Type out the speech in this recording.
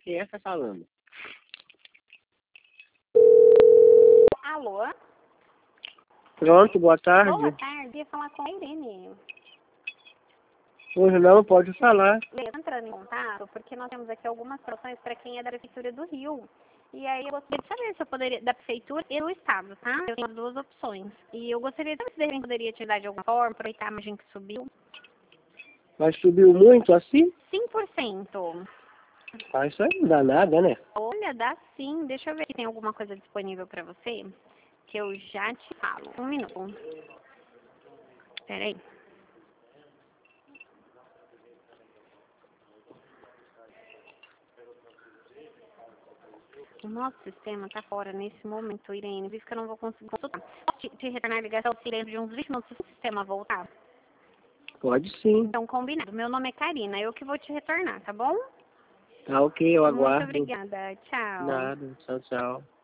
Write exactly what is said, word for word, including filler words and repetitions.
Quem é que tá falando? Alô? Pronto, boa tarde. Boa tarde, ia falar com a Irene. Hoje não, pode falar. Estou entrando em contato porque nós temos aqui algumas situações para quem é da Prefeitura do Rio. E aí eu gostaria de saber se eu poderia, da Prefeitura e do Estado, tá? Eu tenho as duas opções. E eu gostaria de saber se de repente poderia te ajudar de alguma forma, aproveitar a margem que subiu. Mas subiu muito assim? cinco por cento. Ah, isso aí não dá nada, né? Olha, dá sim. Deixa eu ver se tem alguma coisa disponível para você, que eu já te falo. Um minuto. Peraí. O nosso sistema está fora nesse momento, Irene. Visto que eu não vou conseguir consultar. Posso te, te retornar a ligação se dentro de uns vinte minutos o sistema voltar? Pode sim. Então, combinado. Meu nome é Karina. Eu que vou te retornar, tá bom? Tá ok, eu Muito aguardo. obrigada. Tchau. Nada, tchau, tchau.